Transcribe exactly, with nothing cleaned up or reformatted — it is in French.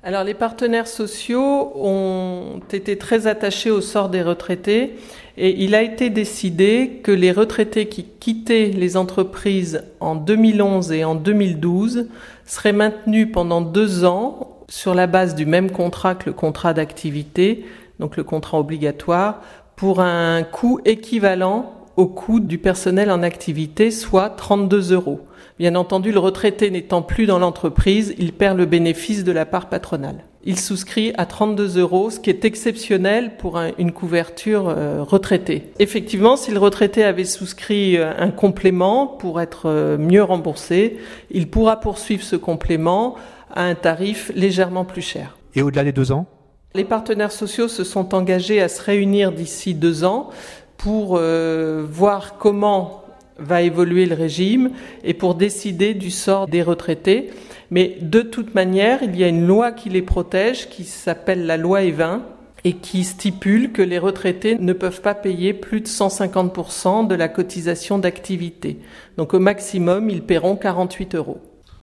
Alors les partenaires sociaux ont été très attachés au sort des retraités et il a été décidé que les retraités qui quittaient les entreprises en deux mille onze et en deux mille douze seraient maintenus pendant deux ans sur la base du même contrat que le contrat d'activité, donc le contrat obligatoire, pour un coût équivalent au coût du personnel en activité, soit trente-deux euros. Bien entendu, le retraité n'étant plus dans l'entreprise, il perd le bénéfice de la part patronale. Il souscrit à trente-deux euros, ce qui est exceptionnel pour un, une couverture euh, retraitée. Effectivement, si le retraité avait souscrit euh, un complément pour être euh, mieux remboursé, il pourra poursuivre ce complément à un tarif légèrement plus cher. Et au-delà des deux ans ? Les partenaires sociaux se sont engagés à se réunir d'ici deux ans pour euh, voir comment va évoluer le régime et pour décider du sort des retraités. Mais de toute manière, il y a une loi qui les protège, qui s'appelle la loi Evin, et qui stipule que les retraités ne peuvent pas payer plus de cent cinquante pour cent de la cotisation d'activité. Donc au maximum, ils paieront quarante-huit euros.